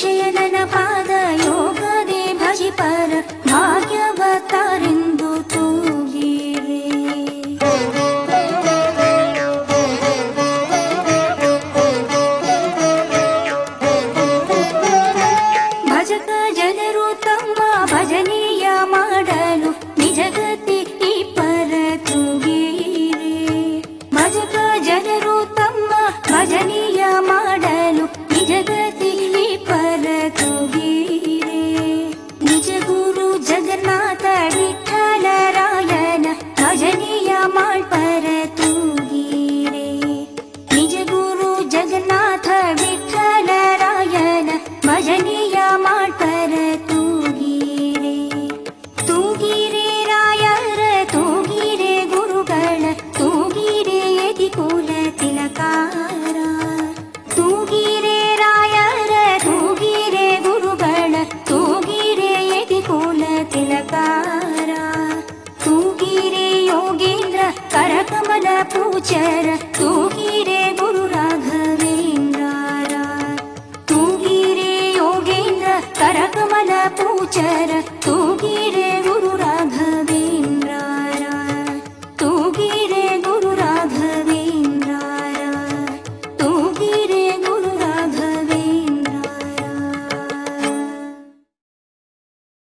ವಿಜಯನನ ಪಾದ ಯೋಗದೆ ಭಜಿಪರ ಭಾಗ್ಯವತಾರೆಂದು ತೂಗಿರೆ. ಭಜಕ ಜನರು ತಮ್ಮ ಭಜನೀಯ ಮಾಡಲು ನಿಜಗತಿ ಪರ ತೂಗಿರೆ. ಭಜಕ ಜನರು ತಮ್ಮ ಭಜನೀಯ ಮಾಡಲು ನಿಜಗತಿ ಪರ ತೂಗಿರೆ. ನಿಜ ಗುರು ಜಗನ್ನಾಥ ವಿಠಲರಾಯನ ಭಜನೀಯ ಮಾಡ್ಪರ ತೂಗಿರೆ. ನಿಜ ಗುರು ಜಗನ್ನಾಥ ವಿಠಲರಾಯನ ಭಜನೀಯ ಮಾಡ್ಪರ ತೂಗಿರೆ. ತೂಗಿರೆ ರಾಯರ ತೂಗಿರೆ ಗುರುಗಳ ತೂಗಿರೆ ಯತಿಕುಲ ತಿಲಕಾರ. ತೂಗಿರೆ ರಾಯರ ತೂಗಿರೆ ಗುರುಗಳ ತೂಗಿರೆ ಯತಿಕುಲ ತಿಲಕಾರ. ತೂಗಿರೆ ಯೋಗೇಂದ್ರ ಕರಕಮಲ ಪೂಜರ